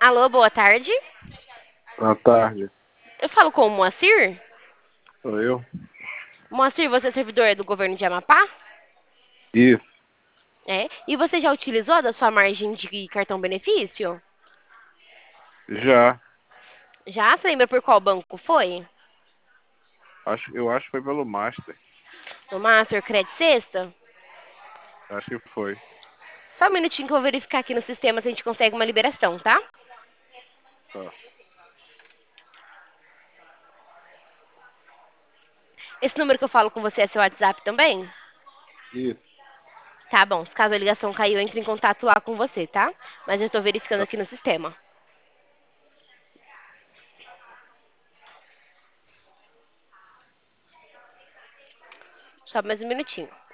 Alô, boa tarde. Boa tarde. Eu falo com o Moacir. Sou eu? Moacir, você é servidor do governo de Amapá? Isso. É. E você já utilizou da sua margem de cartão benefício? Já. Já? Você lembra por qual banco foi? Eu acho que foi pelo Master. No Master Credit Sexta? Acho que foi. Só um minutinho que eu vou verificar aqui no sistema se a gente consegue uma liberação, tá? Tá. Esse número que eu falo com você é seu WhatsApp também? Isso. Tá bom. Se caso a ligação caiu, eu entro em contato lá com você, tá? Mas eu tô verificando Tá. aqui no sistema. Só mais um minutinho.